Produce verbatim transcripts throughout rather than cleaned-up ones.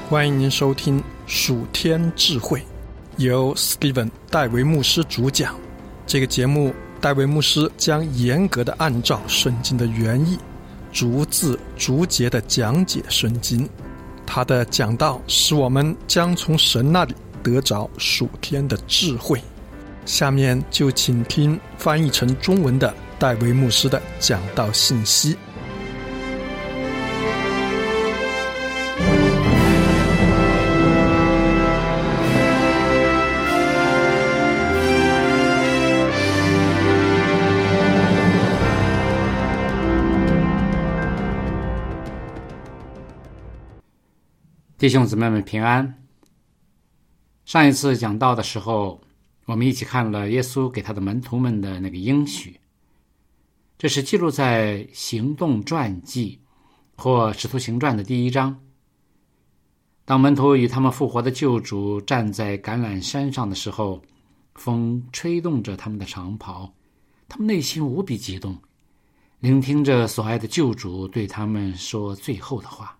欢迎您收听属天智慧，由 Stephen 戴维牧师主讲。这个节目，戴维牧师将严格的按照圣经的原意，逐字逐节的讲解圣经。他的讲道使我们将从神那里得着属天的智慧。下面就请听翻译成中文的戴维牧师的讲道信息。 弟兄姊妹们平安。上一次讲道的时候，我们一起看了耶稣给他的门徒们的那个应许，这是记录在行动传记或使徒行传的第一章。当门徒与他们复活的救主站在橄榄山上的时候，风吹动着他们的长袍，他们内心无比激动，聆听着所爱的救主对他们说最后的话。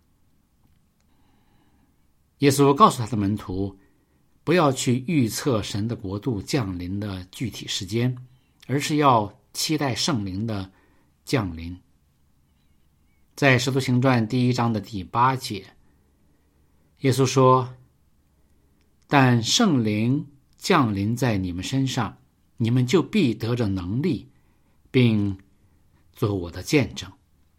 耶稣告诉他的门徒，不要去预测神的国度降临的具体时间，而是要期待圣灵的降临。在使徒行传第一章的第八节，耶稣说，但圣灵降临在你们身上，你们就必得着能力，并做我的见证。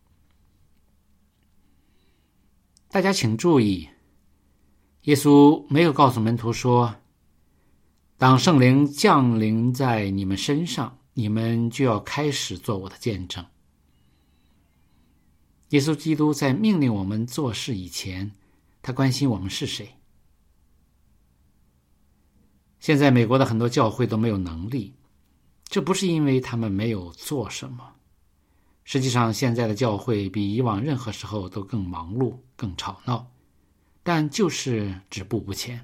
大家请注意，耶稣没有告诉门徒说，当圣灵降临在你们身上，你们就要开始做我的见证。耶稣基督在命令我们做事以前，他关心我们是谁。现在美国的很多教会都没有能力，这不是因为他们没有做什么。实际上，现在的教会比以往任何时候都更忙碌、更吵闹，但就是止步不前。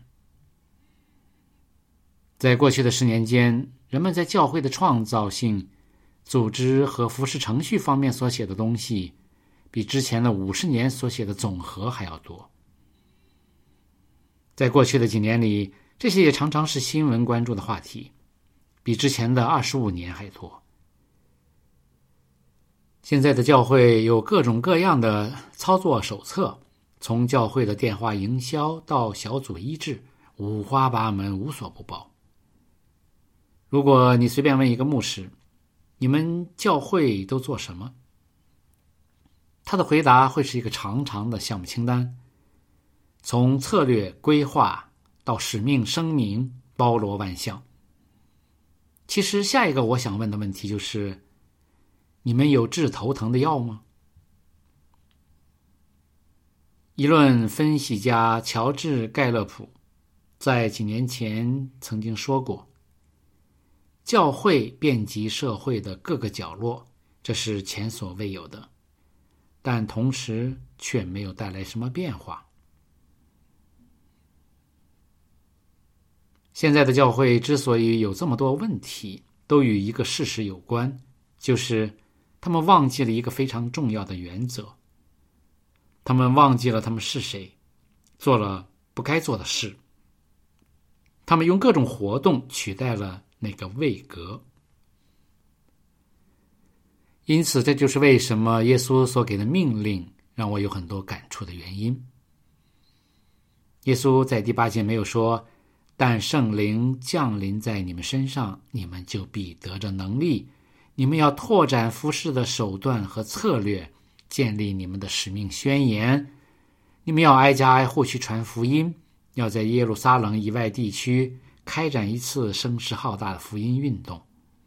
在过去的十年间，人们在教会的创造性、组织和服事程序方面所写的东西，比之前的五十年所写的总和还要多。在过去的几年里，这些也常常是新闻关注的话题，比之前的二十五年还多。现在的教会有各种各样的操作手册，从教会的电话营销到小组医治，五花八门，无所不包。如果你随便问一个牧师，你们教会都做什么？他的回答会是一个长长的项目清单，从策略规划到使命声明，包罗万象。其实下一个我想问的问题就是，你们有治头疼的药吗？议论分析家乔治·盖勒普在几年前曾经说过，教会遍及社会的各个角落，这是前所未有的，但同时却没有带来什么变化。现在的教会之所以有这么多问题，都与一个事实有关，就是他们忘记了一个非常重要的原则。他们忘记了他们是谁，做了不该做的事。他们用各种活动取代了那个位格。因此，这就是为什么耶稣所给的命令让我有很多感触的原因。耶稣在第八节没有说，但圣灵降临在你们身上，你们就必得着能力，你们要拓展服事的手段和策略，建立你们的使命宣言，你们要挨家挨户去传福音，要在耶路撒冷以外地区开展一次声势浩大的福音运动。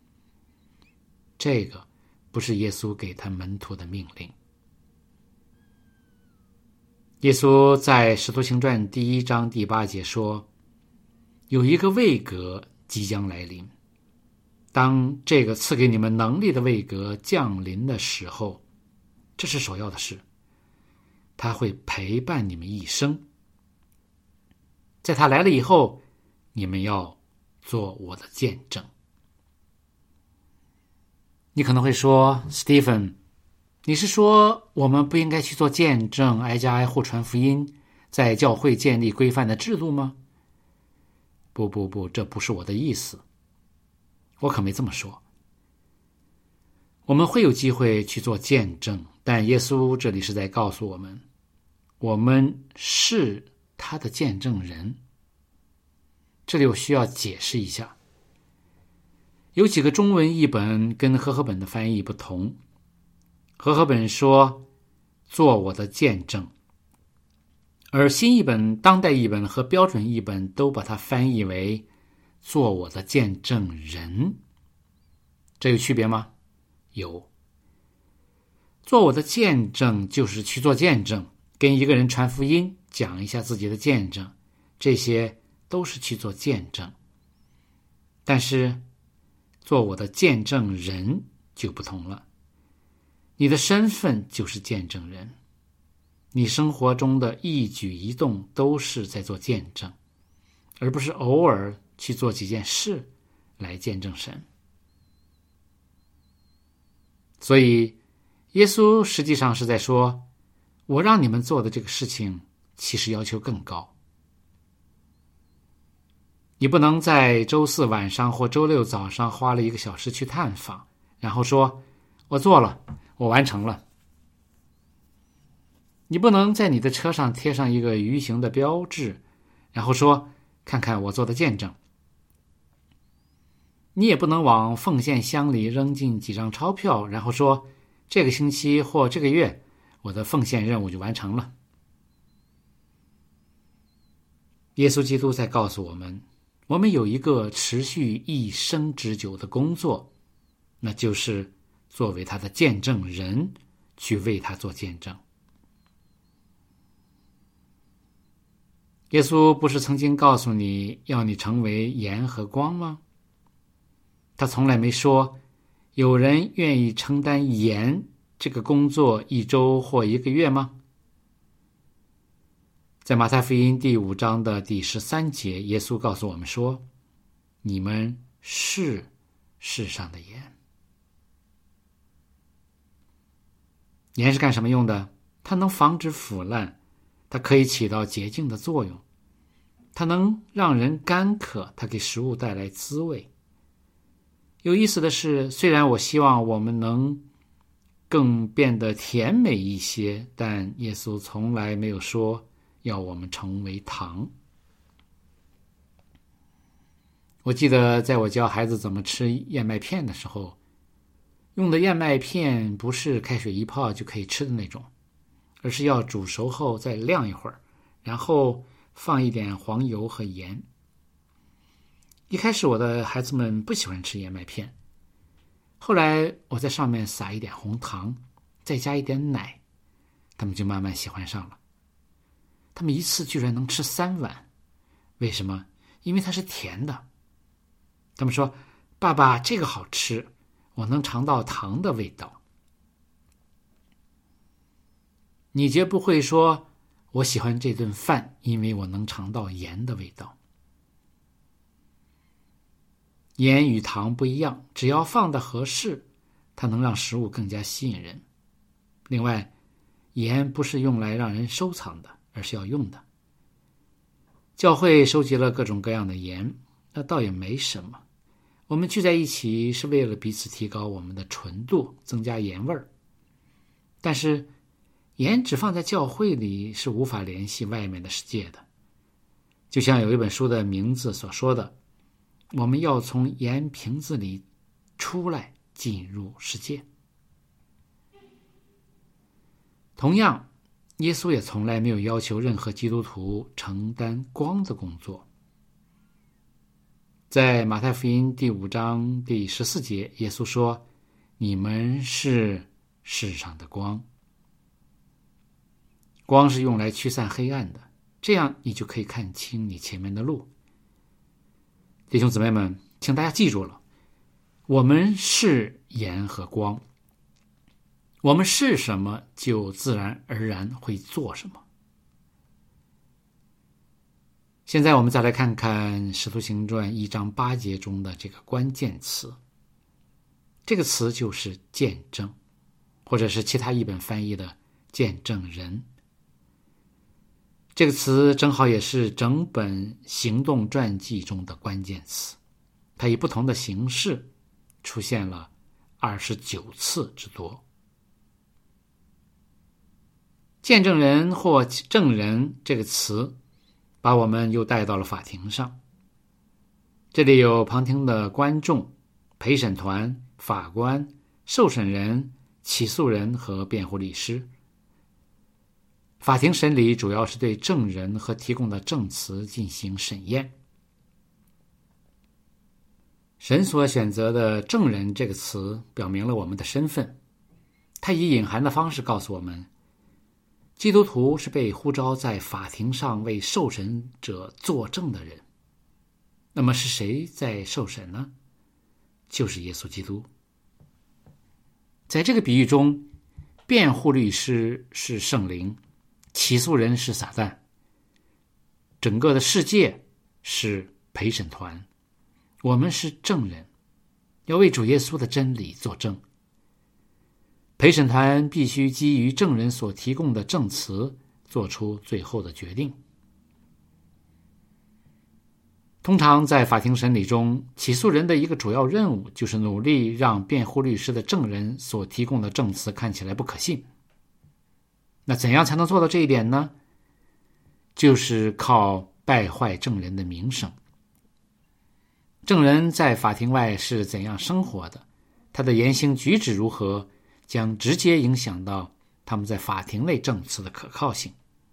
这个不是耶稣给他门徒的命令。耶稣在使徒行传第一章第八节说，有一个位格即将来临，当这个赐给你们能力的位格降临的时候，这是首要的事，他会陪伴你们一生。在他来了以后，你们要做我的见证。你可能会说， Stephen， 你是说我们不应该去做见证，挨家挨户传福音， 在教会建立规范的制度吗？不不不，这不是我的意思，我可没这么说。我们会有机会去做见证，但耶稣这里是在告诉我们，我们是他的见证人。这里我需要解释一下，有几个中文译本跟和合本的翻译不同。和合本说做我的见证，而新译本、当代译本和标准译本都把它翻译为做我的见证人。这有区别吗？有。做我的见证就是去做见证，跟一个人传福音，讲一下自己的见证，这些都是去做见证。但是做我的见证人就不同了，你的身份就是见证人，你生活中的一举一动都是在做见证，而不是偶尔去做几件事来见证神。所以耶稣实际上是在说，我让你们做的这个事情其实要求更高。你不能在周四晚上或周六早上花了一个小时去探访，然后说我做了，我完成了。你不能在你的车上贴上一个鱼形的标志，然后说看看我做的见证。你也不能往奉献箱里扔进几张钞票，然后说这个星期或这个月我的奉献任务就完成了。耶稣基督在告诉我们，我们有一个持续一生之久的工作，那就是作为他的见证人，去为他做见证。耶稣不是曾经告诉你要你成为盐和光吗？他从来没说有人愿意承担盐这个工作一周或一个月吗？在马太福音第五章的第十三节，耶稣告诉我们说，你们是世上的盐。盐是干什么用的？它能防止腐烂，它可以起到洁净的作用，它能让人干渴，它给食物带来滋味。有意思的是，虽然我希望我们能更变得甜美一些，但耶稣从来没有说要我们成为糖。我记得在我教孩子怎么吃燕麦片的时候，用的燕麦片不是开水一泡就可以吃的那种，而是要煮熟后再晾一会儿，然后放一点黄油和盐。一开始我的孩子们不喜欢吃燕麦片，后来我在上面撒一点红糖，再加一点奶，他们就慢慢喜欢上了。他们一次居然能吃三碗，为什么？因为它是甜的。他们说，爸爸，这个好吃，我能尝到糖的味道。你绝不会说，我喜欢这顿饭，因为我能尝到盐的味道。盐与糖不一样，只要放得合适，它能让食物更加吸引人。另外，盐不是用来让人收藏的，而是要用的。教会收集了各种各样的盐，那倒也没什么。我们聚在一起是为了彼此提高我们的纯度，增加盐味儿。但是盐只放在教会里是无法联系外面的世界的。就像有一本书的名字所说的，我们要从盐瓶子里出来，进入世界。同样，耶稣也从来没有要求任何基督徒承担光的工作。在马太福音第五章第十四节，耶稣说，你们是世上的光。光是用来驱散黑暗的，这样你就可以看清你前面的路。弟兄姊妹们，请大家记住了，我们是盐和光，我们是什么，就自然而然会做什么。现在我们再来看看《使徒行传》一章八节中的这个关键词，这个词就是见证，或者是其他译本翻译的见证人。 这个词正好也是整本行动传记中的关键词，它以不同的形式出现了二十九次之多。见证人或证人这个词把我们又带到了法庭上，这里有旁听的观众、陪审团、法官、受审人、起诉人和辩护律师。法庭审理主要是对证人和提供的证词进行审验。神所选择的证人这个词表明了我们的身份，它以隐含的方式告诉我们，基督徒是被呼召在法庭上为受审者作证的人。那么是谁在受审呢？就是耶稣基督。在这个比喻中，辩护律师是圣灵，起诉人是撒旦，整个的世界是陪审团，我们是证人，要为主耶稣的真理作证。陪审团必须基于证人所提供的证词做出最后的决定。通常在法庭审理中，起诉人的一个主要任务就是努力让辩护律师的证人所提供的证词看起来不可信。那怎样才能做到这一点呢？就是靠败坏证人的名声。证人在法庭外是怎样生活的，他的言行举止如何，将直接影响到他们在法庭内证词的可靠性。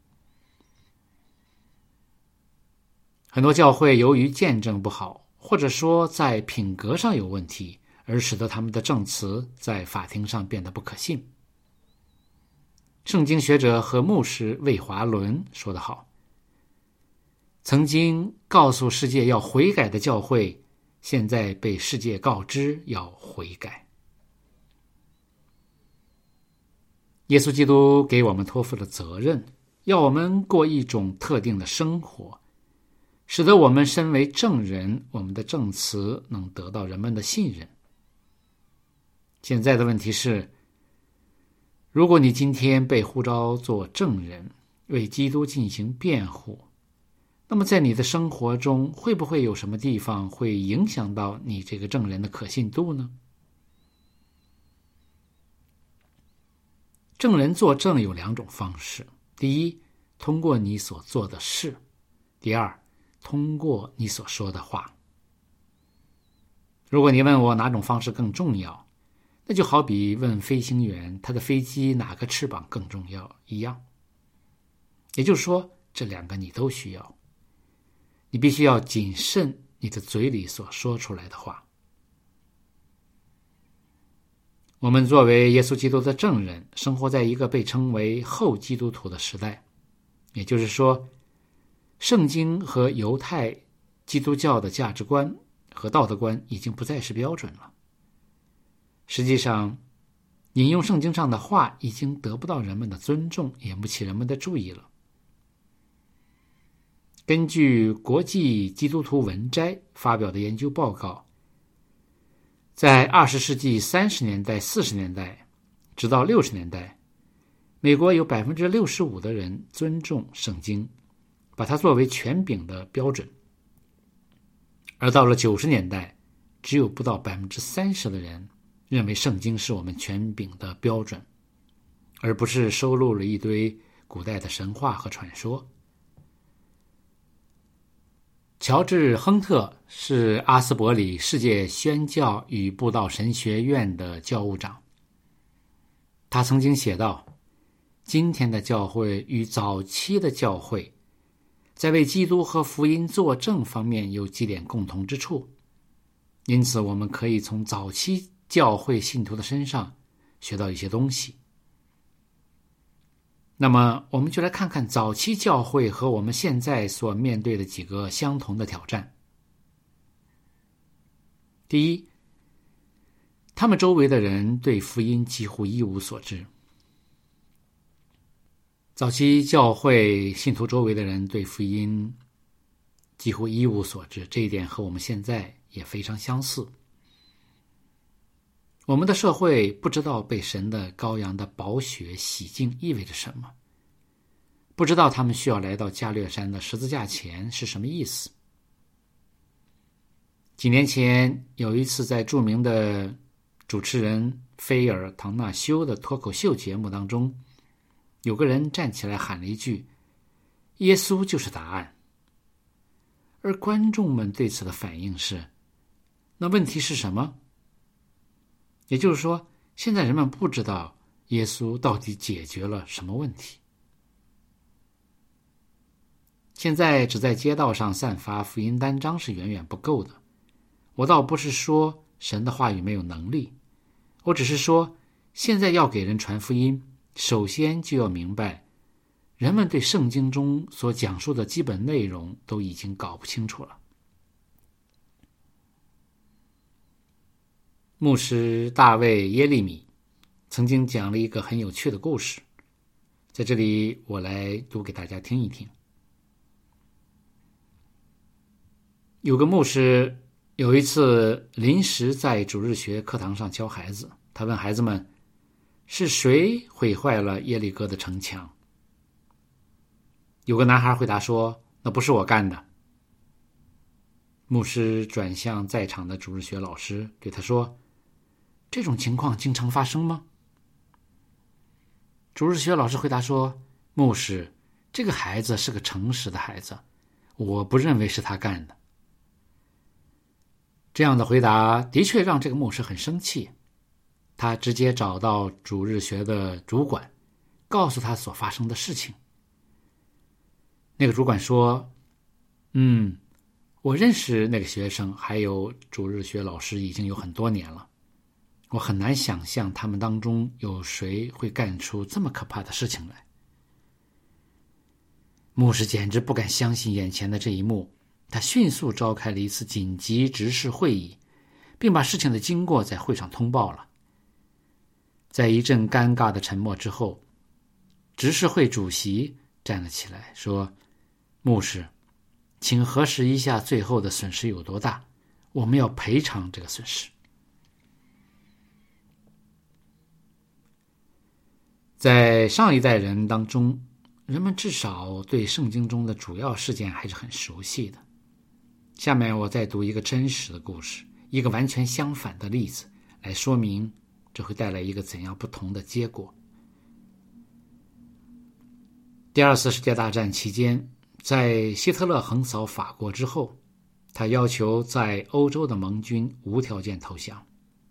很多教会由于见证不好，或者说在品格上有问题，而使得他们的证词在法庭上变得不可信。圣经学者和牧师魏华伦说得好，曾经告诉世界要悔改的教会，现在被世界告知要悔改。耶稣基督给我们托付了责任，要我们过一种特定的生活，使得我们身为证人，我们的证词能得到人们的信任。现在的问题是，如果你今天被呼召做证人，为基督进行辩护，那么在你的生活中会不会有什么地方会影响到你这个证人的可信度呢？证人作证有两种方式，第一，通过你所做的事；第二，通过你所说的话。如果你问我哪种方式更重要，那就好比问飞行员他的飞机哪个翅膀更重要一样。也就是说，这两个你都需要。你必须要谨慎你的嘴里所说出来的话。我们作为耶稣基督的证人，生活在一个被称为后基督徒的时代，也就是说，圣经和犹太基督教的价值观和道德观已经不再是标准了。实际上，引用圣经上的话已经得不到人们的尊重，引不起人们的注意了。根据国际基督徒文摘发表的研究报告，在二十世纪三十年代、四十年代，直到六十年代，美国有百分之六十五的人尊重圣经，把它作为权柄的标准；而到了九十年代，只有不到百分之三十的人认为圣经是我们权柄的标准，而不是收录了一堆古代的神话和传说。乔治·亨特是阿斯伯里世界宣教与布道神学院的教务长。他曾经写道，今天的教会与早期的教会在为基督和福音作证方面有几点共同之处，因此我们可以从早期教会信徒的身上学到一些东西。那么我们就来看看早期教会和我们现在所面对的几个相同的挑战。第一，他们周围的人对福音几乎一无所知。早期教会信徒周围的人对福音几乎一无所知，这一点和我们现在也非常相似。我们的社会不知道被神的羔羊的宝血洗净意味着什么， 不知道他们需要来到加略山的十字架前是什么意思。几年前有一次在著名的主持人菲尔·唐纳修的脱口秀节目当中，有个人站起来喊了一句：耶稣就是答案。而观众们对此的反应是：那问题是什么？也就是说，现在人们不知道耶稣到底解决了什么问题。现在只在街道上散发福音单张是远远不够的。我倒不是说神的话语没有能力，我只是说，现在要给人传福音，首先就要明白，人们对圣经中所讲述的基本内容都已经搞不清楚了。牧师大卫耶利米曾经讲了一个很有趣的故事，在这里我来读给大家听一听。有个牧师有一次临时在主日学课堂上教孩子，他问孩子们，是谁毁坏了耶利哥的城墙？有个男孩回答说，那不是我干的。牧师转向在场的主日学老师，对他说，这种情况经常发生吗？主日学老师回答说，牧师，这个孩子是个诚实的孩子，我不认为是他干的。这样的回答的确让这个牧师很生气，他直接找到主日学的主管，告诉他所发生的事情。那个主管说，嗯，我认识那个学生还有主日学老师已经有很多年了，我很难想象他们当中有谁会干出这么可怕的事情来。牧师简直不敢相信眼前的这一幕，他迅速召开了一次紧急执事会议，并把事情的经过在会上通报了。在一阵尴尬的沉默之后，执事会主席站了起来说，牧师，请核实一下最后的损失有多大，我们要赔偿这个损失。在上一代人当中，人们至少对圣经中的主要事件还是很熟悉的。下面我再读一个真实的故事，一个完全相反的例子，来说明这会带来一个怎样不同的结果。第二次世界大战期间，在希特勒横扫法国之后，他要求在欧洲的盟军无条件投降。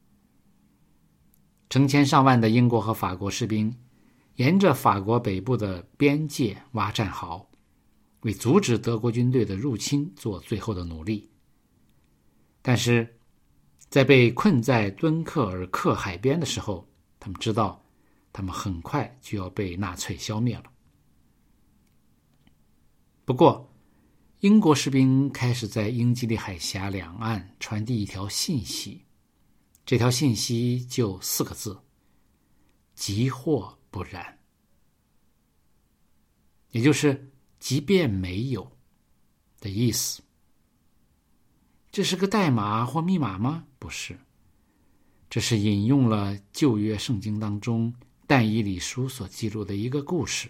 成千上万的英国和法国士兵沿着法国北部的边界挖战壕，为阻止德国军队的入侵做最后的努力。但是在被困在敦刻尔克海边的时候，他们知道他们很快就要被纳粹消灭了。不过英国士兵开始在英吉利海峡两岸传递一条信息，这条信息就四个字，即或不然，也就是即便没有的意思。这是个代码或密码吗？不是，这是引用了旧约圣经当中但以理书所记录的一个故事。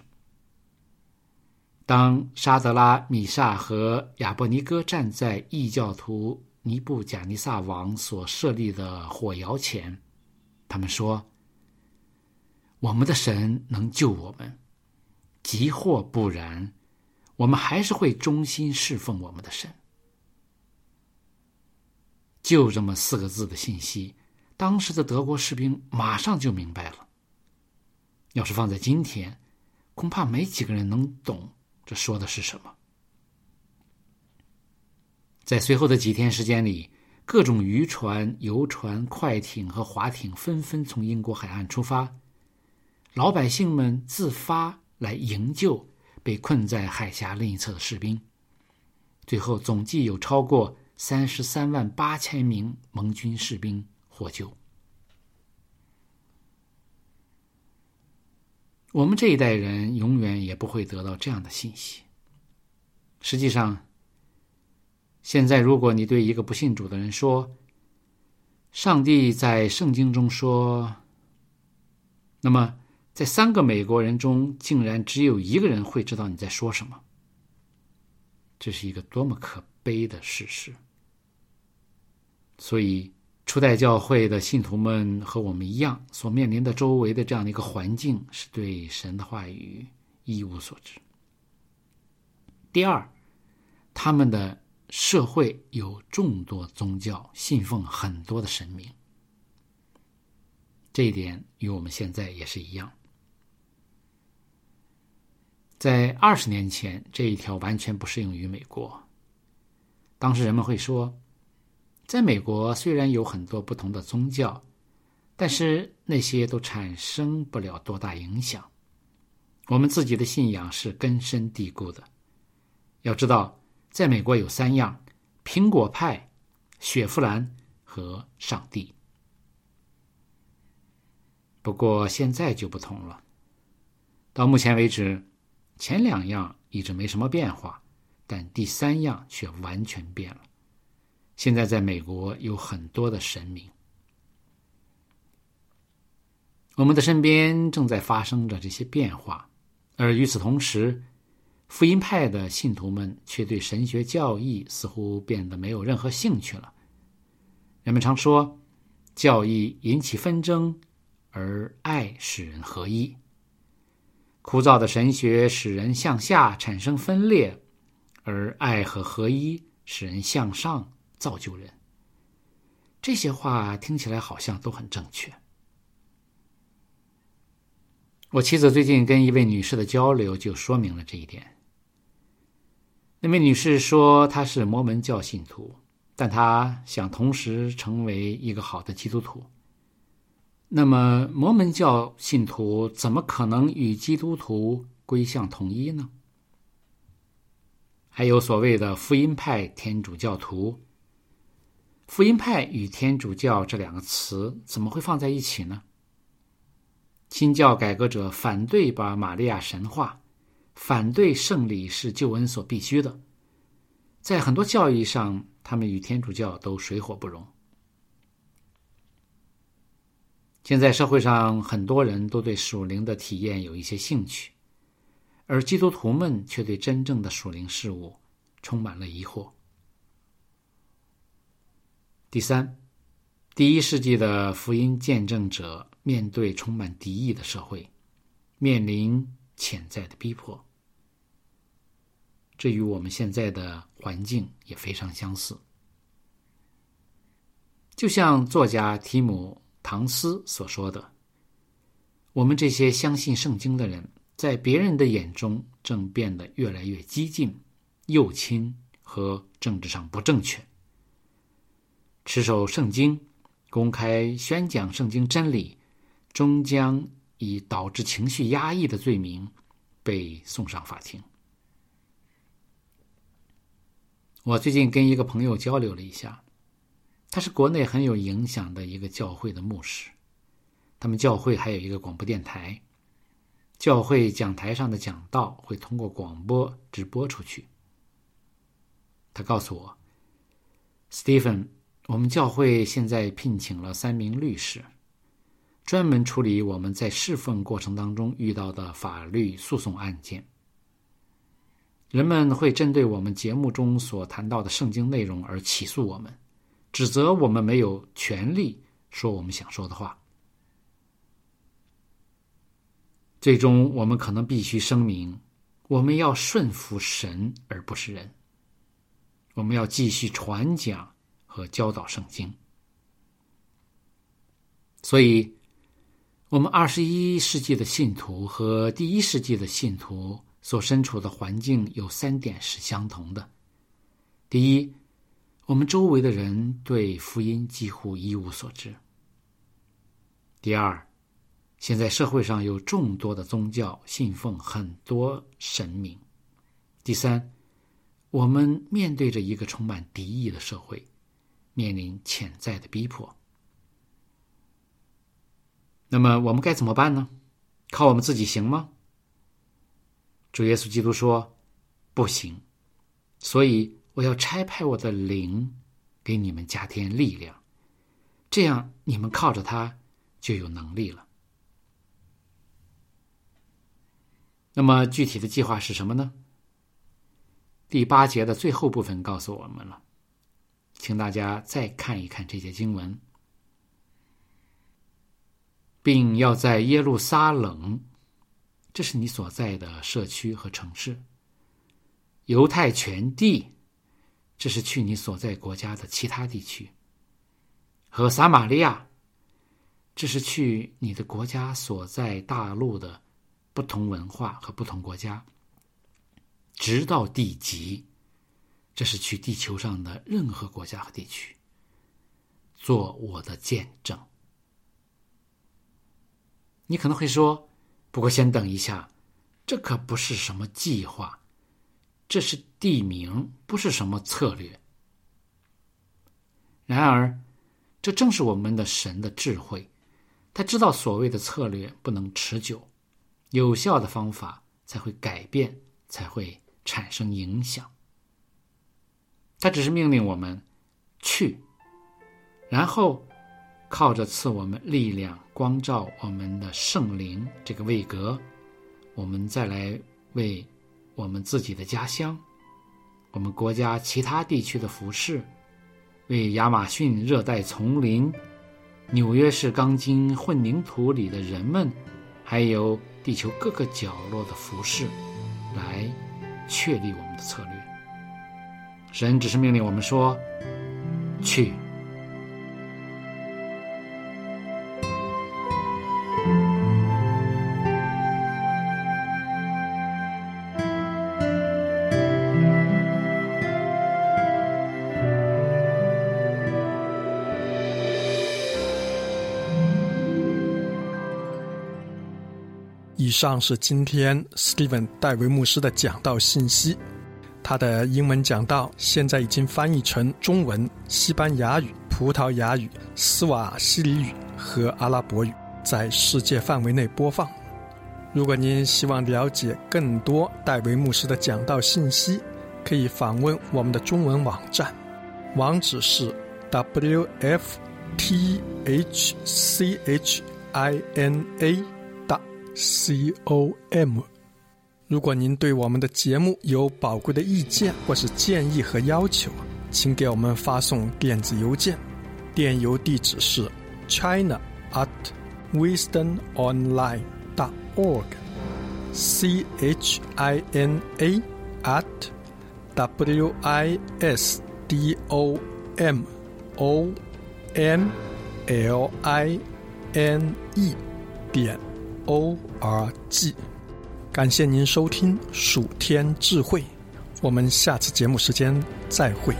当沙德拉、米煞和亚伯尼哥站在异教徒尼布贾尼撒王所设立的火窑前，他们说，我们的神能救我们，即或不然，我们还是会忠心侍奉我们的神。就这么四个字的信息，当时的德国士兵马上就明白了。要是放在今天，恐怕没几个人能懂这说的是什么。在随后的几天时间里，各种渔船、游船、快艇和划艇纷纷从英国海岸出发，老百姓们自发来营救被困在海峡另一侧的士兵。最后总计有超过三十三万八千名盟军士兵获救。我们这一代人永远也不会得到这样的信息。实际上，现在如果你对一个不信主的人说，上帝在圣经中说，那么在三个美国人中，竟然只有一个人会知道你在说什么。这是一个多么可悲的事实。所以初代教会的信徒们和我们一样，所面临的周围的这样的一个环境，是对神的话语一无所知。第二，他们的社会有众多宗教，信奉很多的神明，这一点与我们现在也是一样。在二十年前，这一条完全不适用于美国。当时人们会说，在美国虽然有很多不同的宗教，但是那些都产生不了多大影响。我们自己的信仰是根深蒂固的。要知道，在美国有三样：苹果派、雪佛兰和上帝。不过现在就不同了。到目前为止，前两样一直没什么变化，但第三样却完全变了。现在在美国有很多的神明。我们的身边正在发生着这些变化，而与此同时，福音派的信徒们却对神学教义似乎变得没有任何兴趣了。人们常说，教义引起纷争，而爱使人合一。枯燥的神学使人向下产生分裂，而爱和合一使人向上造就人。这些话听起来好像都很正确。我妻子最近跟一位女士的交流就说明了这一点。那位女士说，她是摩门教信徒，但她想同时成为一个好的基督徒。那么摩门教信徒怎么可能与基督徒归向统一呢？还有所谓的福音派天主教徒，福音派与天主教这两个词怎么会放在一起呢？新教改革者反对把玛利亚神化，反对圣礼是救恩所必须的。在很多教义上，他们与天主教都水火不容。现在社会上很多人都对属灵的体验有一些兴趣，而基督徒们却对真正的属灵事物充满了疑惑。第三，第一世纪的福音见证者面对充满敌意的社会，面临潜在的逼迫。这与我们现在的环境也非常相似。就像作家提姆·唐斯所说的，我们这些相信圣经的人，在别人的眼中正变得越来越激进、右倾和政治上不正确。持守圣经、公开宣讲圣经真理，终将以导致情绪压抑的罪名被送上法庭。我最近跟一个朋友交流了一下，他是国内很有影响的一个教会的牧师，他们教会还有一个广播电台，教会讲台上的讲道会通过广播直播出去。他告诉我， Stephen， 我们教会现在聘请了三名律师，专门处理我们在侍奉过程当中遇到的法律诉讼案件。人们会针对我们节目中所谈到的圣经内容而起诉我们，指责我们没有权利说我们想说的话。最终我们可能必须声明，我们要顺服神而不是人，我们要继续传讲和教导圣经。所以我们二十一世纪的信徒和第一世纪的信徒所身处的环境有三点是相同的。第一，我们周围的人对福音几乎一无所知。第二，现在社会上有众多的宗教，信奉很多神明。第三，我们面对着一个充满敌意的社会，面临潜在的逼迫。那么我们该怎么办呢？靠我们自己行吗？主耶稣基督说，不行，所以我要差派我的灵给你们加添力量，这样你们靠着它就有能力了。 那么具体的计划是什么呢？第八节的最后部分告诉我们了，请大家再看一看这节经文。并要在耶路撒冷，这是你所在的社区和城市；犹太全地，这是去你所在国家的其他地区；和撒玛利亚，这是去你的国家所在大陆的不同文化和不同国家；直到地极，这是去地球上的任何国家和地区，做我的见证。你可能会说，不过先等一下，这可不是什么计划，这是地名，不是什么策略。然而，这正是我们的神的智慧，他知道所谓的策略不能持久，有效的方法才会改变，才会产生影响。他只是命令我们去，然后靠着赐我们力量，光照我们的圣灵这个位格，我们再来为我们自己的家乡，我们国家其他地区的服事，为亚马逊热带丛林、纽约市钢筋混凝土里的人们，还有地球各个角落的服事，来确立我们的策略。神只是命令我们说，去。 以上是今天 Steven 戴维牧师的讲道信息。他的英文讲道现在已经翻译成中文、西班牙语、葡萄牙语、斯瓦希里语和阿拉伯语，在世界范围内播放。如果您希望了解更多戴维牧师的讲道信息，可以访问我们的中文网站，网址是 w f t h c h i n a com。 如果您对我们的节目有宝贵的意见或是建议和要求，请给我们发送电子邮件，电邮地址是 china at wisdom online dot org c h i n a at w i s d o m o n l i n e 点 o r g。 感谢您收听属天智慧，我们下次节目时间再会。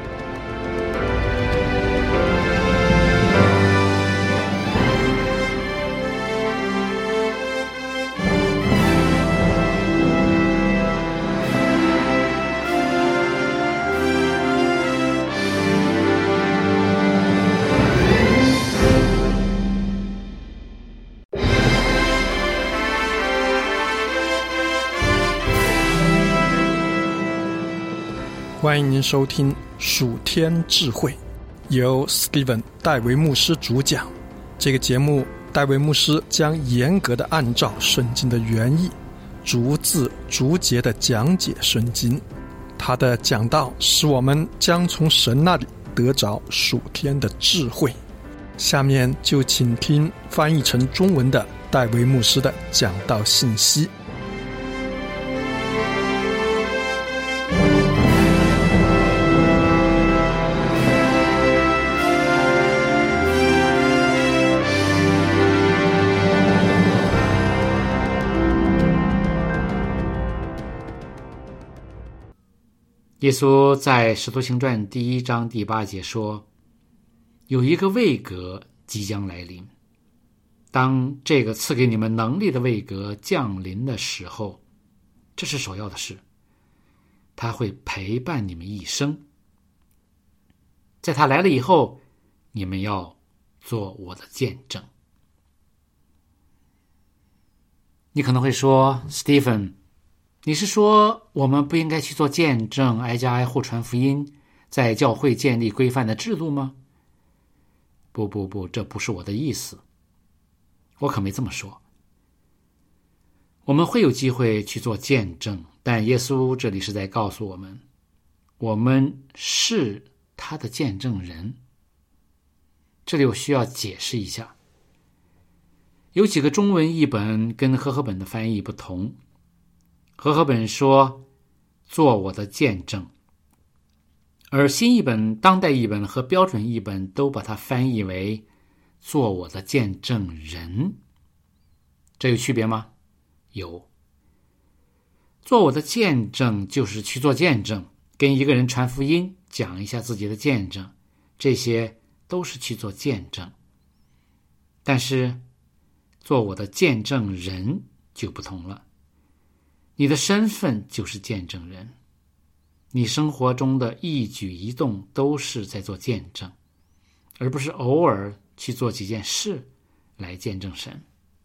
欢迎您收听属天智慧，由 Steven 戴维牧师主讲。这个节目，戴维牧师将严格的按照圣经的原意，逐字逐节的讲解圣经。他的讲道使我们将从神那里得着属天的智慧。下面就请听翻译成中文的戴维牧师的讲道信息。 耶稣在《使徒行传》第一章第八节说，有一个位格即将来临，当这个赐给你们能力的位格降临的时候，这是首要的事，他会陪伴你们一生。在他来了以后，你们要做我的见证。你可能会说， Stephen，你是说我们不应该去做见证，挨家挨户传福音，在教会建立规范的制度吗？不不不，这不是我的意思，我可没这么说。 我们会有机会去做见证，但耶稣这里是在告诉我们，我们是他的见证人。这里我需要解释一下，有几个中文译本跟和合本的翻译不同。和合本说做我的见证，而新译本、当代译本和标准译本都把它翻译为做我的见证人。这有区别吗？有。做我的见证就是去做见证，跟一个人传福音，讲一下自己的见证，这些都是去做见证。但是做我的见证人就不同了，你的身份就是见证人，你生活中的一举一动都是在做见证，而不是偶尔去做几件事来见证神。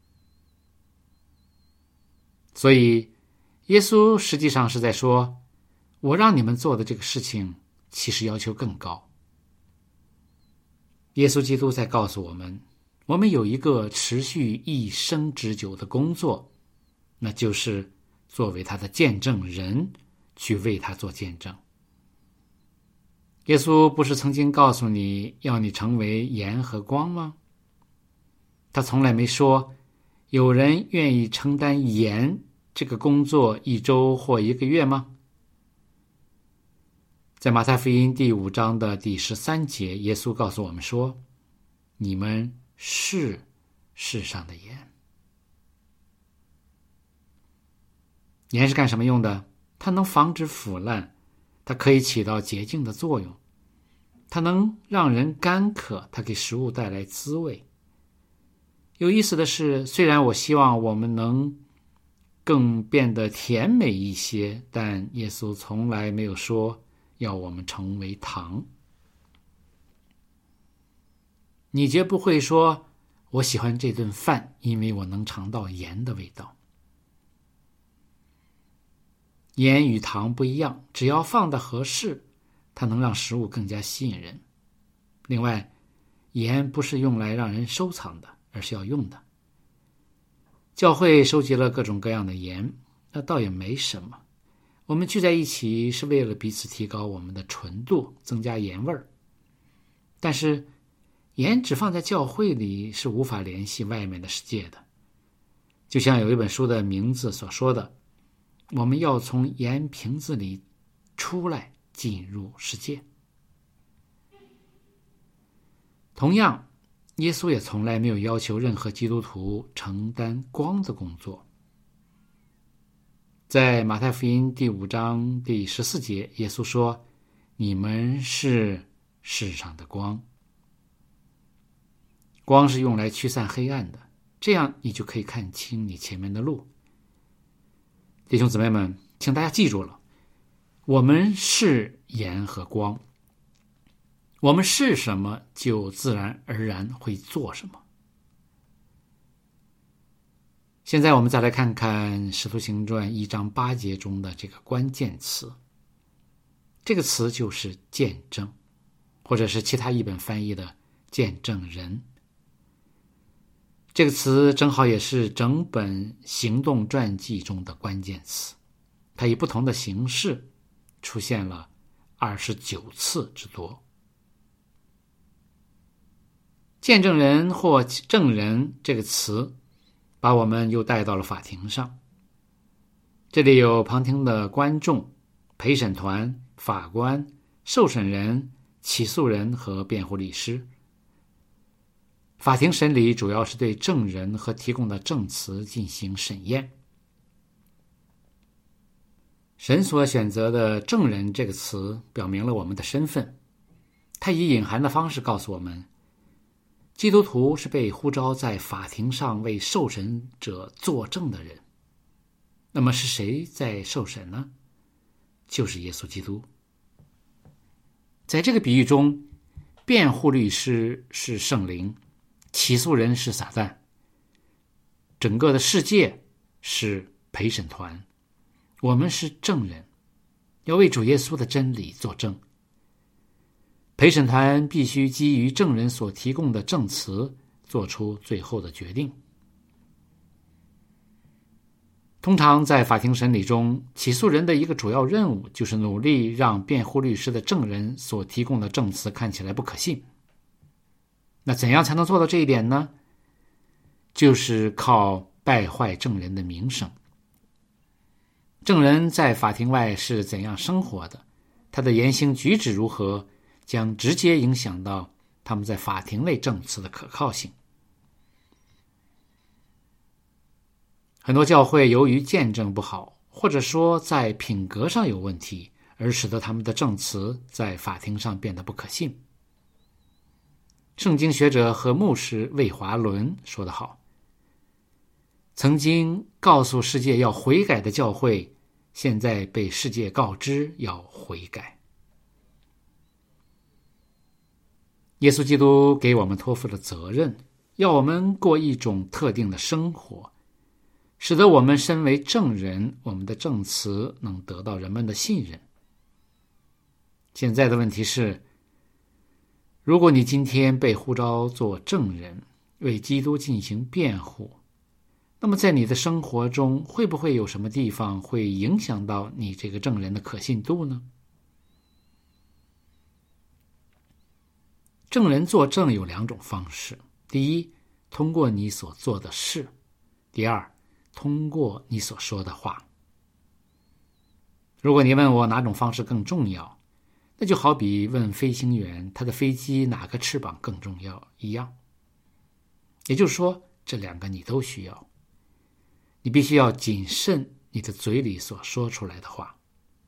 所以耶稣实际上是在说，我让你们做的这个事情其实要求更高。耶稣基督在告诉我们，我们有一个持续一生之久的工作，那就是作为他的见证人，去为他做见证。耶稣不是曾经告诉你要你成为盐和光吗？他从来没说有人愿意承担盐这个工作一周或一个月吗？在马太福音第五章的第十三节，耶稣告诉我们说，你们是世上的盐。盐是干什么用的？它能防止腐烂，它可以起到洁净的作用，它能让人干渴，它给食物带来滋味。有意思的是，虽然我希望我们能更变得甜美一些，但耶稣从来没有说要我们成为糖。你绝不会说，我喜欢这顿饭，因为我能尝到盐的味道。盐与糖不一样，只要放得合适，它能让食物更加吸引人。另外，盐不是用来让人收藏的，而是要用的。教会收集了各种各样的盐，那倒也没什么。我们聚在一起是为了彼此提高我们的纯度，增加盐味儿。但是盐只放在教会里是无法联系外面的世界的。就像有一本书的名字所说的，我们要从盐瓶子里出来，进入世界。同样，耶稣也从来没有要求任何基督徒承担光的工作。在马太福音第五章第十四节，耶稣说，你们是世上的光。光是用来驱散黑暗的，这样你就可以看清你前面的路。弟兄姊妹们，请大家记住了，我们是盐和光，我们是什么，就自然而然会做什么。现在我们再来看看《使徒行传》一章八节中的这个关键词，这个词就是见证，或者是其他译本翻译的见证人。这个词正好也是整本行动传记中的关键词，它以不同的形式出现了二十九次之多。见证人或证人这个词把我们又带到了法庭上，这里有旁听的观众、陪审团、法官、受审人、起诉人和辩护律师。法庭审理主要是对证人和提供的证词进行审验。神所选择的证人这个词表明了我们的身份，它以隐含的方式告诉我们，基督徒是被呼召在法庭上为受审者作证的人。那么是谁在受审呢？就是耶稣基督。在这个比喻中，辩护律师是圣灵，起诉人是撒旦，整个的世界是陪审团，我们是证人，要为主耶稣的真理作证。陪审团必须基于证人所提供的证词做出最后的决定。 通常在法庭审理中，起诉人的一个主要任务就是努力让辩护律师的证人所提供的证词看起来不可信。那怎样才能做到这一点呢？就是靠败坏证人的名声。证人在法庭外是怎样生活的，他的言行举止如何，将直接影响到他们在法庭内证词的可靠性。很多教会由于见证不好，或者说在品格上有问题，而使得他们的证词在法庭上变得不可信。圣经学者和牧师魏华伦说得好，曾经告诉世界要悔改的教会，现在被世界告知要悔改。耶稣基督给我们托付了责任，要我们过一种特定的生活，使得我们身为证人，我们的证词能得到人们的信任。现在的问题是，如果你今天被呼召做证人，为基督进行辩护，那么在你的生活中会不会有什么地方会影响到你这个证人的可信度呢？证人作证有两种方式，第一，通过你所做的事；第二，通过你所说的话。如果你问我哪种方式更重要，那就好比问飞行员他的飞机哪个翅膀更重要一样。也就是说，这两个你都需要。你必须要谨慎你的嘴里所说出来的话。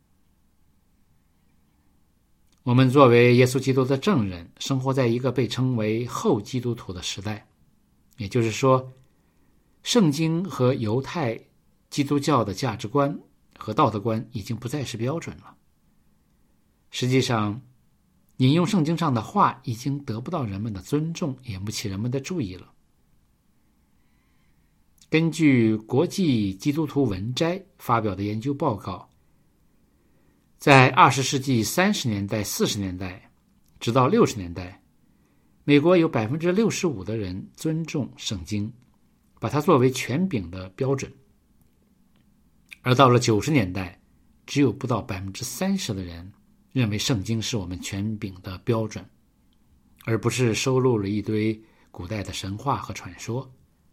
我们作为耶稣基督的证人，生活在一个被称为后基督徒的时代，也就是说，圣经和犹太基督教的价值观和道德观已经不再是标准了。实际上，引用圣经上的话已经得不到人们的尊重，引不起人们的注意了。根据国际基督徒文摘发表的研究报告，在二十世纪三十年代、四十年代，直到六十年代，美国有百分之六十五的人尊重圣经，把它作为权柄的标准；而到了九十年代，只有不到百分之三十的人认为圣经是我们权柄的标准，而不是收录了一堆古代的神话和传说。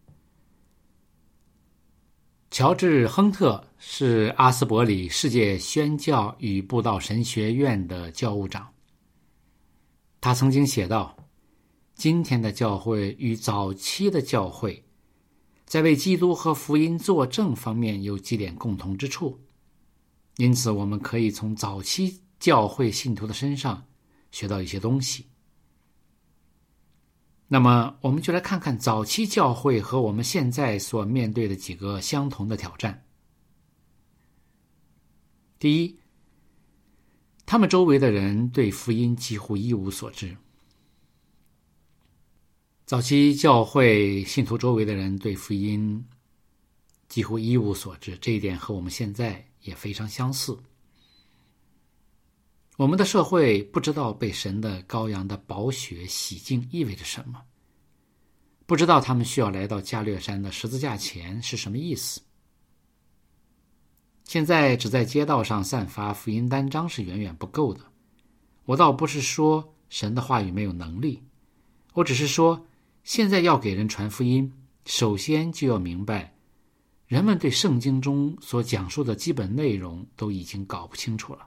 乔治·亨特是阿斯伯里世界宣教与布道神学院的教务长。他曾经写道，今天的教会与早期的教会在为基督和福音作证方面有几点共同之处，因此我们可以从早期教会信徒的身上学到一些东西。那么我们就来看看早期教会和我们现在所面对的几个相同的挑战。第一，他们周围的人对福音几乎一无所知。早期教会信徒周围的人对福音几乎一无所知，这一点和我们现在也非常相似。我们的社会不知道被神的羔羊的宝血洗净意味着什么，不知道他们需要来到加略山的十字架前是什么意思。现在只在街道上散发福音单张是远远不够的。我倒不是说神的话语没有能力，我只是说现在要给人传福音，首先就要明白人们对圣经中所讲述的基本内容都已经搞不清楚了。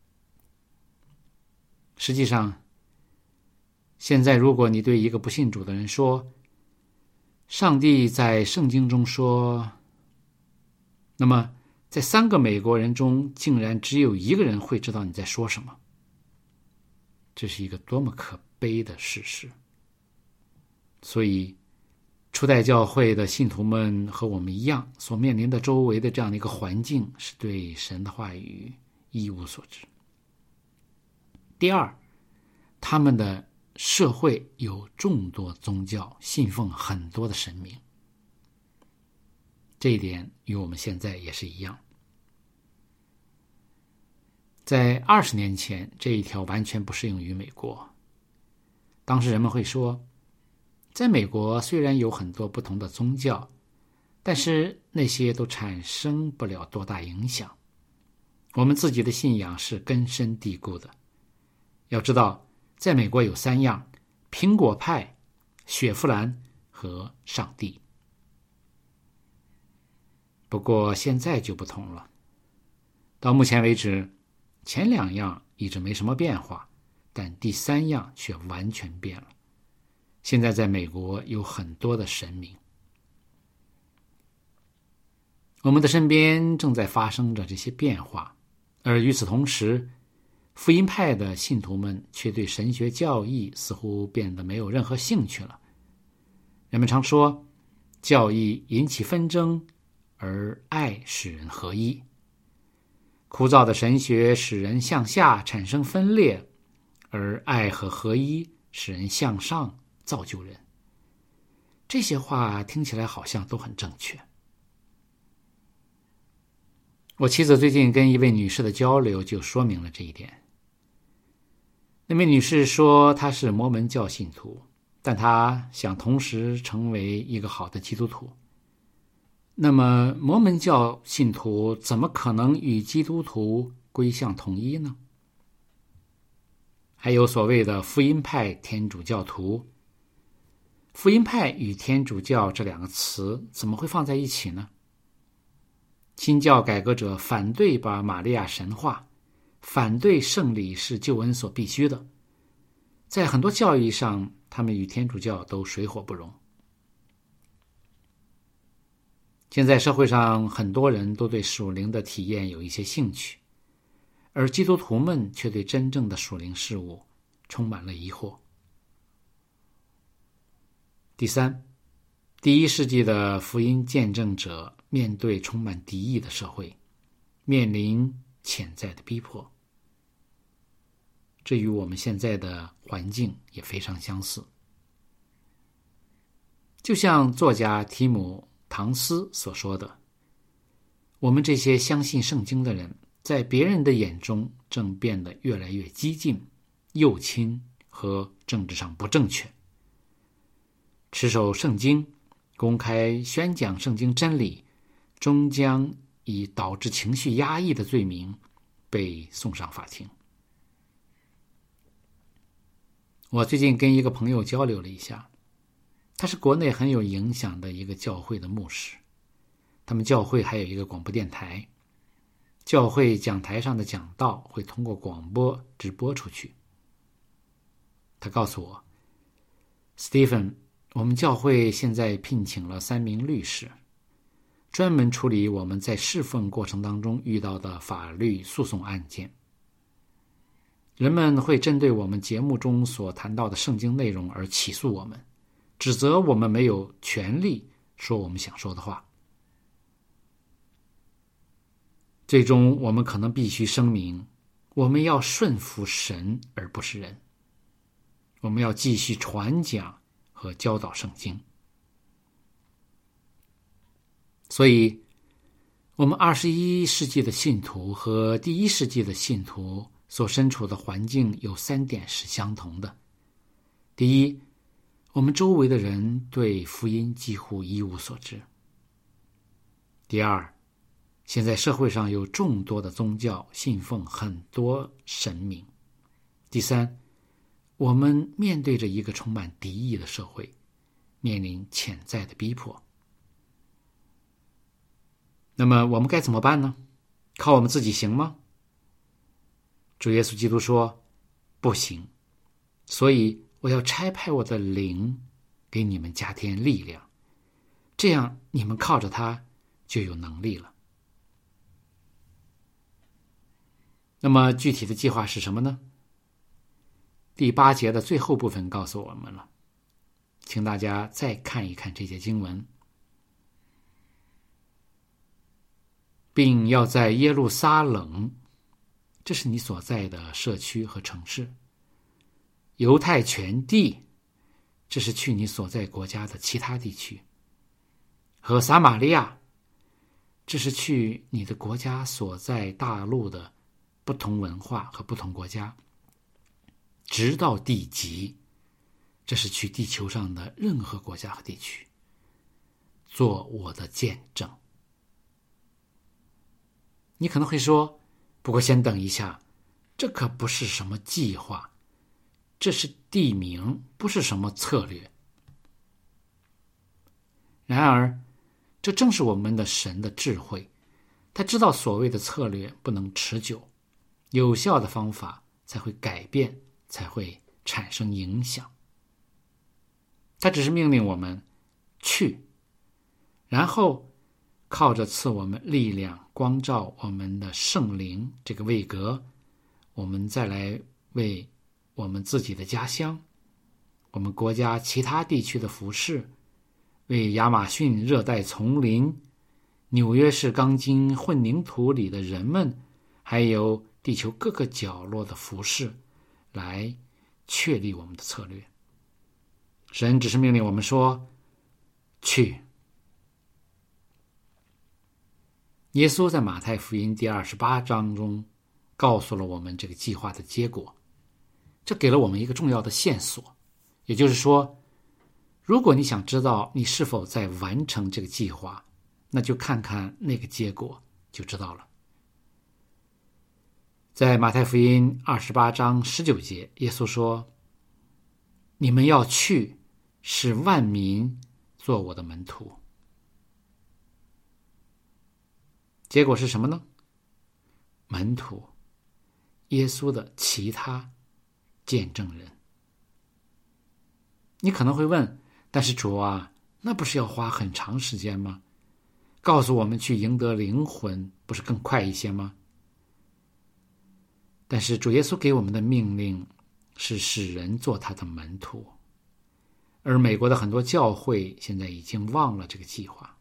实际上，现在如果你对一个不信主的人说，上帝在圣经中说，那么在三个美国人中竟然只有一个人会知道你在说什么。这是一个多么可悲的事实。所以初代教会的信徒们和我们一样，所面临的周围的这样的一个环境是对神的话语一无所知。第二，他们的社会有众多宗教，信奉很多的神明。这一点与我们现在也是一样。在二十年前，这一条完全不适用于美国。当时人们会说，在美国虽然有很多不同的宗教， 但是那些都产生不了多大影响。我们自己的信仰是根深蒂固的。要知道，在美国有三样：苹果派、雪佛兰和上帝。不过现在就不同了。到目前为止，前两样一直没什么变化，但第三样却完全变了。现在在美国有很多的神明。我们的身边正在发生着这些变化，而与此同时，福音派的信徒们却对神学教义似乎变得没有任何兴趣了。人们常说，教义引起纷争，而爱使人合一。枯燥的神学使人向下产生分裂，而爱和合一使人向上造就人。这些话听起来好像都很正确。我妻子最近跟一位女士的交流就说明了这一点。那位女士说她是摩门教信徒，但她想同时成为一个好的基督徒。那么摩门教信徒怎么可能与基督徒归向统一呢？还有所谓的福音派天主教徒，福音派与天主教这两个词怎么会放在一起呢？新教改革者反对把玛利亚神化，反对圣礼是救恩所必须的。在很多教义上，他们与天主教都水火不容。现在社会上很多人都对属灵的体验有一些兴趣，而基督徒们却对真正的属灵事物充满了疑惑。第三，第一世纪的福音见证者面对充满敌意的社会，面临潜在的逼迫。这与我们现在的环境也非常相似。就像作家提姆唐斯所说的，我们这些相信圣经的人，在别人的眼中正变得越来越激进、右倾和政治上不正确。持守圣经、公开宣讲圣经真理，终将以导致情绪压抑的罪名被送上法庭。我最近跟一个朋友交流了一下，他是国内很有影响的一个教会的牧师，他们教会还有一个广播电台，教会讲台上的讲道会通过广播直播出去。他告诉我， Stephen， 我们教会现在聘请了三名律师，专门处理我们在侍奉过程当中遇到的法律诉讼案件。人们会针对我们节目中所谈到的圣经内容而起诉我们，指责我们没有权利说我们想说的话。最终我们可能必须声明，我们要顺服神而不是人，我们要继续传讲和教导圣经。所以我们二十一世纪的信徒和第一世纪的信徒所身处的环境有三点是相同的。第一，我们周围的人对福音几乎一无所知。第二，现在社会上有众多的宗教信奉很多神明。第三，我们面对着一个充满敌意的社会，面临潜在的逼迫。那么我们该怎么办呢？靠我们自己行吗？主耶稣基督说，不行，所以我要差派我的灵给你们加添力量，这样你们靠着它就有能力了。那么具体的计划是什么呢？第八节的最后部分告诉我们了，请大家再看一看这节经文。并要在耶路撒冷，这是你所在的社区和城市；犹太全地，这是去你所在国家的其他地区；和撒玛利亚，这是去你的国家所在大陆的不同文化和不同国家；直到地极，这是去地球上的任何国家和地区。 做我的见证。你可能会说，不过先等一下，这可不是什么计划，这是地名，不是什么策略。然而，这正是我们的神的智慧，他知道所谓的策略不能持久，有效的方法才会改变，才会产生影响。他只是命令我们去，然后靠着赐我们力量，光照我们的圣灵这个位格，我们再来为我们自己的家乡，我们国家其他地区的服事，为亚马逊热带丛林、纽约市钢筋混凝土里的人们，还有地球各个角落的服事，来确立我们的策略。神只是命令我们说去。耶稣在马太福音第二十八章中告诉了我们这个计划的结果，这给了我们一个重要的线索，也就是说，如果你想知道你是否在完成这个计划，那就看看那个结果就知道了。在马太福音二十八章十九节，耶稣说，你们要去，使万民做我的门徒。结果是什么呢？门徒，耶稣的其他见证人。你可能会问，但是主啊，那不是要花很长时间吗？告诉我们去赢得灵魂，不是更快一些吗？但是主耶稣给我们的命令是使人做他的门徒，而美国的很多教会现在已经忘了这个计划。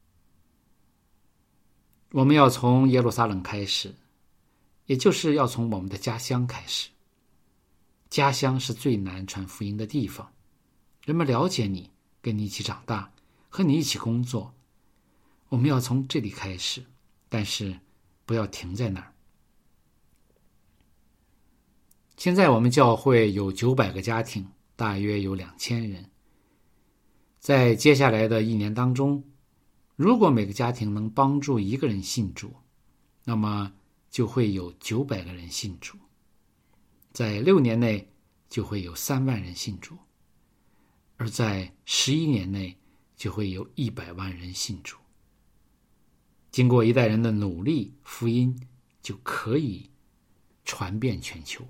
我们要从耶路撒冷开始，也就是要从我们的家乡开始。家乡是最难传福音的地方，人们了解你，跟你一起长大，和你一起工作。我们要从这里开始，但是不要停在那儿。现在我们教会有九百个家庭，大约有两千人。在接下来的一年当中，如果每个家庭能帮助一个人信主，那么就会有九百个人信主。在六年内就会有三万人信主，而在十一年内就会有一百万人信主。经过一代人的努力，福音就可以传遍全球。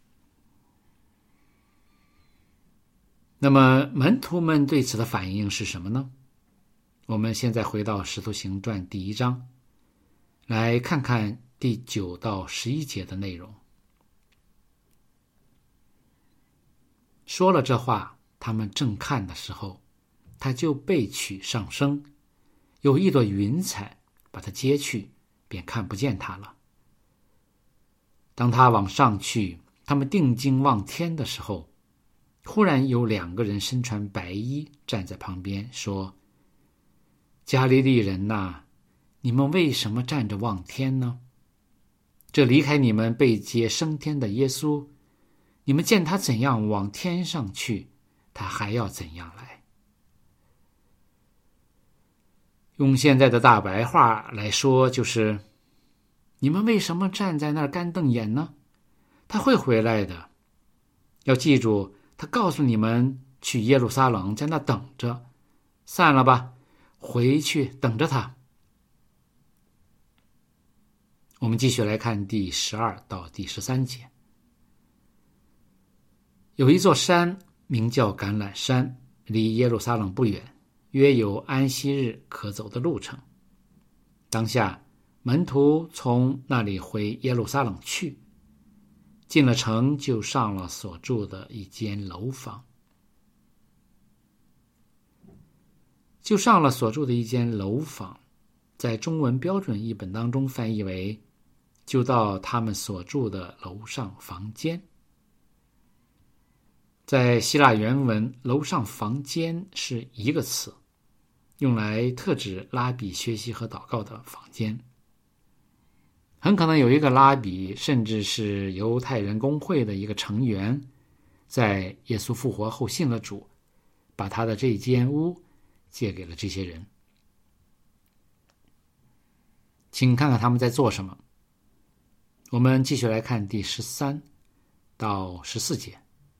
那么门徒们对此的反应是什么呢？我们现在回到《使徒行传》第一章，来看看第九到十一节的内容。说了这话，他们正看的时候，他就被取上升，有一朵云彩把他接去，便看不见他了。当他往上去，他们定睛望天的时候，忽然有两个人身穿白衣站在旁边，说，加利利人哪，你们为什么站着望天呢？这离开你们被接升天的耶稣，你们见他怎样往天上去，他还要怎样来。用现在的大白话来说，就是你们为什么站在那儿干瞪眼呢？他会回来的。要记住，他告诉你们去耶路撒冷，在那等着。散了吧，回去等着他。我们继续来看第十二到第十三节。有一座山名叫橄榄山，离耶路撒冷不远，约有安息日可走的路程。当下门徒从那里回耶路撒冷去，进了城，就上了所住的一间楼房。就上了所住的一间楼房，在中文标准译本当中翻译为就到他们所住的楼上房间。在希腊原文，楼上房间是一个词，用来特指拉比学习和祷告的房间。很可能有一个拉比，甚至是犹太人公会的一个成员，在耶稣复活后信了主，把他的这间屋借给了这些人， 请看看他们在做什么。我们继续来看第十三到十四节。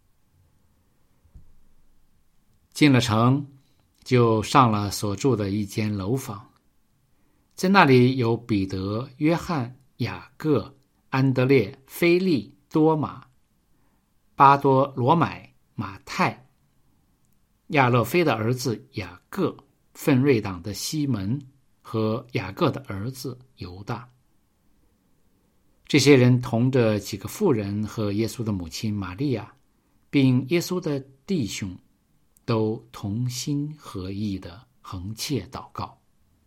进了城，就上了所住的一间楼房，在那里有彼得、约翰、雅各、安德烈、腓利、多马、巴多罗买、马太、亚勒菲的儿子雅各、奋锐党的西门和雅各的儿子犹大。这些人同着几个妇人和耶稣的母亲玛利亚，并耶稣的弟兄，都同心合意地横切祷告。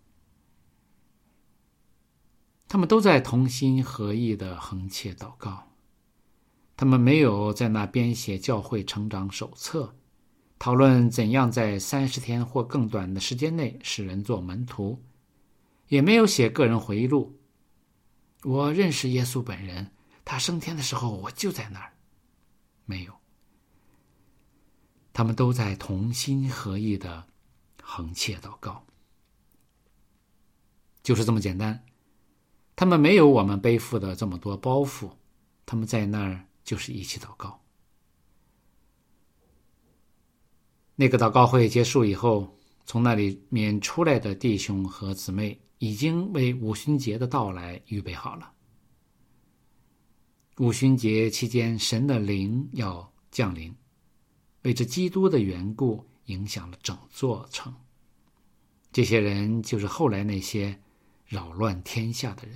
他们都在同心合意地横切祷告。他们没有在那编写教会成长手册，讨论怎样在三十天或更短的时间内使人做门徒，也没有写个人回忆录。我认识耶稣本人，他升天的时候我就在那儿。没有。他们都在同心合意的横切祷告，就是这么简单。他们没有我们背负的这么多包袱，他们在那儿就是一起祷告。那个祷告会结束以后，从那里面出来的弟兄和姊妹已经为五旬节的到来预备好了。五旬节期间，神的灵要降临，为着基督的缘故，影响了整座城。这些人就是后来那些扰乱天下的人。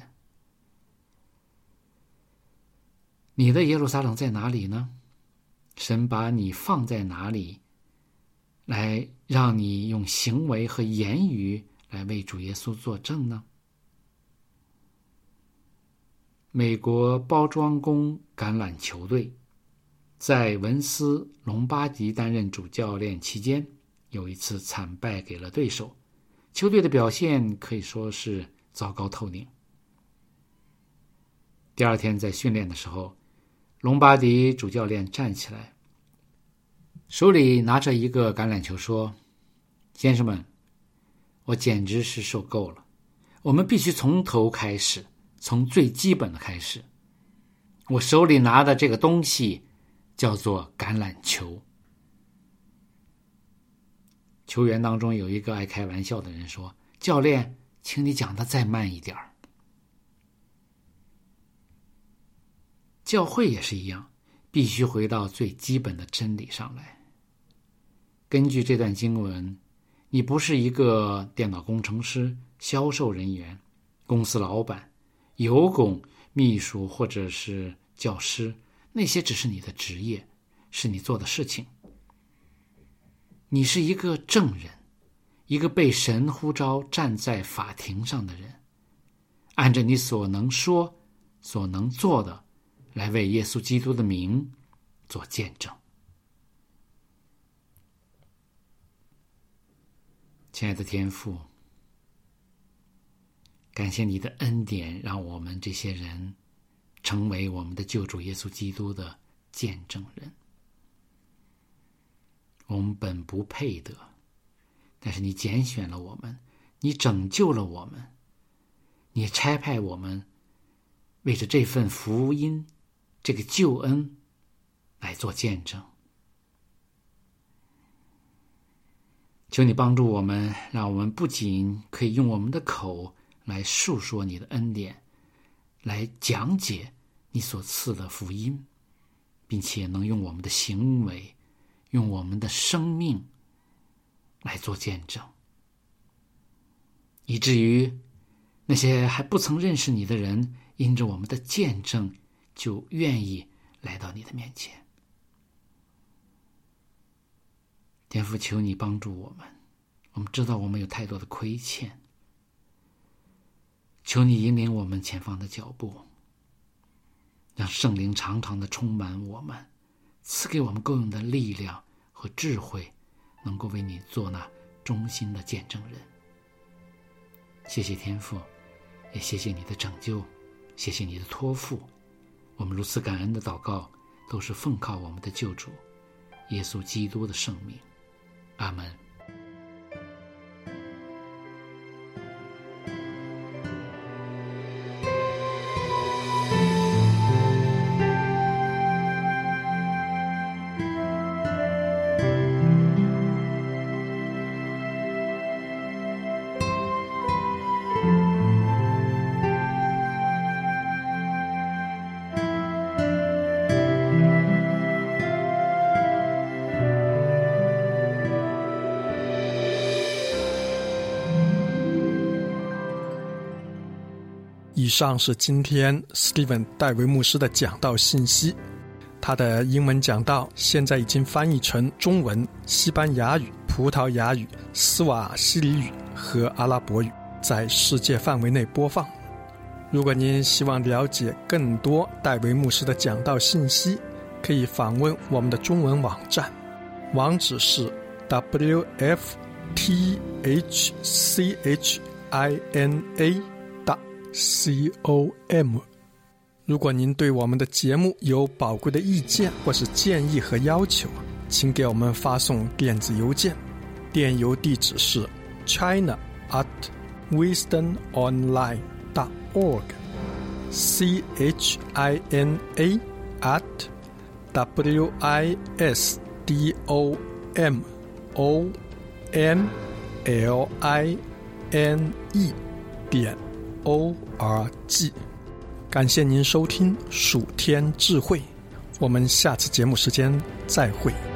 你的耶路撒冷在哪里呢？神把你放在哪里，来让你用行为和言语来为主耶稣作证呢？美国包装工橄榄球队在文斯隆巴迪担任主教练期间，有一次惨败给了对手，球队的表现可以说是糟糕透顶。第二天在训练的时候，隆巴迪主教练站起来，手里拿着一个橄榄球说：先生们，我简直是受够了，我们必须从头开始，从最基本的开始。我手里拿的这个东西叫做橄榄球。球员当中有一个爱开玩笑的人说：教练，请你讲的再慢一点儿。教会也是一样，必须回到最基本的真理上来。根据这段经文，你不是一个电脑工程师、销售人员、公司老板、邮工、秘书或者是教师，那些只是你的职业，是你做的事情。你是一个证人，一个被神呼召站在法庭上的人，按着你所能说、所能做的，来为耶稣基督的名做见证。亲爱的天父，感谢你的恩典，让我们这些人成为我们的救主耶稣基督的见证人。我们本不配得，但是你拣选了我们，你拯救了我们，你差派我们为着这份福音，这个救恩来做见证。求你帮助我们，让我们不仅可以用我们的口来述说你的恩典，来讲解你所赐的福音，并且能用我们的行为，用我们的生命来做见证，以至于那些还不曾认识你的人，因着我们的见证，就愿意来到你的面前。天父，求你帮助我们，我们知道我们有太多的亏欠，求你引领我们前方的脚步，让圣灵常常的充满我们，赐给我们够用的力量和智慧，能够为你做那忠心的见证人。谢谢天父，也谢谢你的拯救，谢谢你的托付。我们如此感恩的祷告，都是奉靠我们的救主耶稣基督的圣名。阿们。 以上是今天 Steven 戴维牧师的讲道信息。他的英文讲道现在已经翻译成中文、西班牙语、葡萄牙语、斯瓦希里语和阿拉伯语，在世界范围内播放。如果您希望了解更多戴维牧师的讲道信息，可以访问我们的中文网站，网址是 w f t h c h i n a 点 com。如果您对我们的节目有宝贵的意见或是建议和要求，请给我们发送电子邮件，电邮地址是 china at wisdom online dot org c h i n a at w i s d o m o n l i n e 点 o r g。感谢您收听蜀天智慧，我们下次节目时间再会。